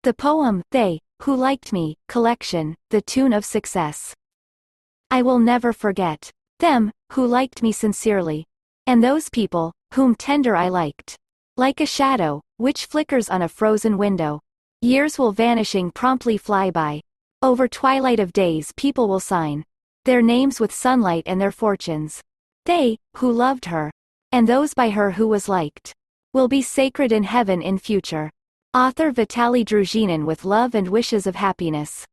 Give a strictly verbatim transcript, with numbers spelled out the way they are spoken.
The poem, They, Who Liked Me, collection, The Tune of Success. I will never forget them, who liked me sincerely. And those people, whom tender I liked. Like a shadow, which flickers on a frozen window. Years will vanishing promptly fly by. Over twilight of days people will sign their names with sunlight and their fortunes. They, who loved her, and those by her who was liked, will be sacred in heaven in future. Author Vitaly Druzhinin with love and wishes of happiness.